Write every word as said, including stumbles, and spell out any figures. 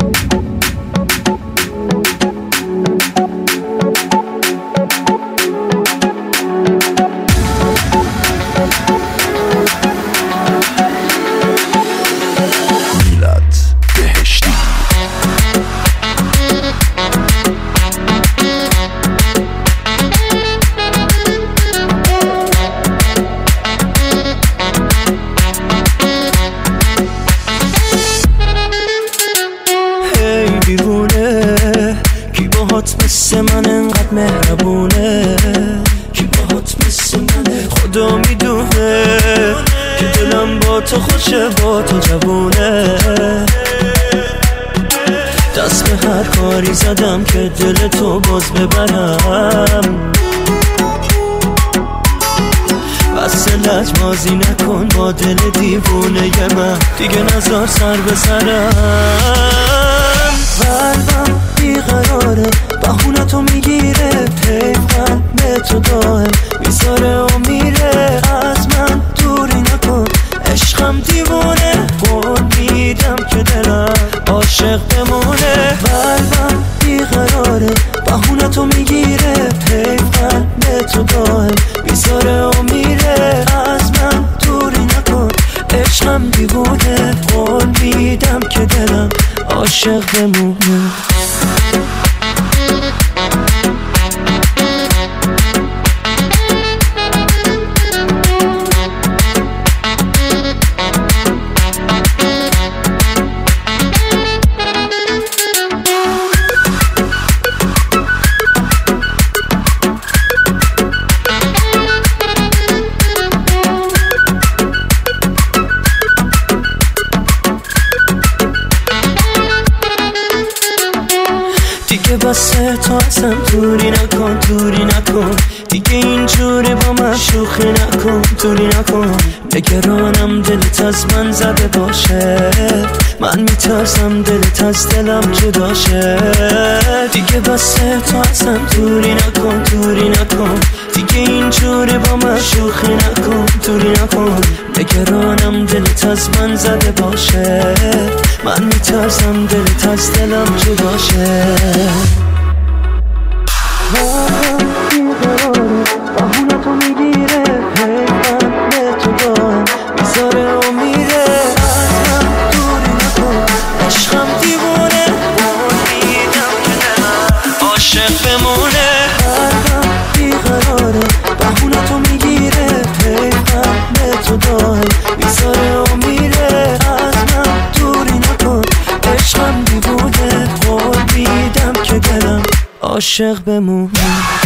مثل من انقدر مهربونه، کی باهات مثل منه، خدا میدونه که دلم با تو خوشه، با تو جوونه. دست به هر کاری زدم که دل تو باز ببرم، بس لجبازی نکن با دل دیوونه ی من، دیگه نزار سر به سرم. قلبم بیقراره، بهونه تو میگیره، پیوند به تو دائم میذاره و میره. از من دوری نکن، عشقم دیوونه، قول میدم که دلم عاشق بمونه. قلبم بیقراره، بهونه تو میگیره، پیوند به تو دائم میذاره و میره. از من دوری نکن، عشقم دیوونه، قول میدم که دلم عاشق بمونه. دیگه بسه تو اصلا دوری نکن، دوری نکن، دیگه اینجوری با من شوخی نکن، دوری نکن. نگرانم دلت از من زده باشه، من میترسم دلت از دلم جدا شه. دیگه بسه تو اصلا دوری نکن، دوری نکن، دیگه اینجوری با من شوخی نکن، دوری نکن. نگرانم دلت از من زده باشه، من میترسم دلت از دلم جدا شه. بهونه تو میگیره، پیوند به تو دائم میذاره و میره. از من دوری نکن، عشقم دیوونه، قول میدم که دلم عاشق بمونه. قلبم بیقراره، بهونه تو میگیره، پیوند به تو دائم میذاره و میره. از من دوری نکن، عشقم دیوونه، قول میدم که دلم عاشق بمونه.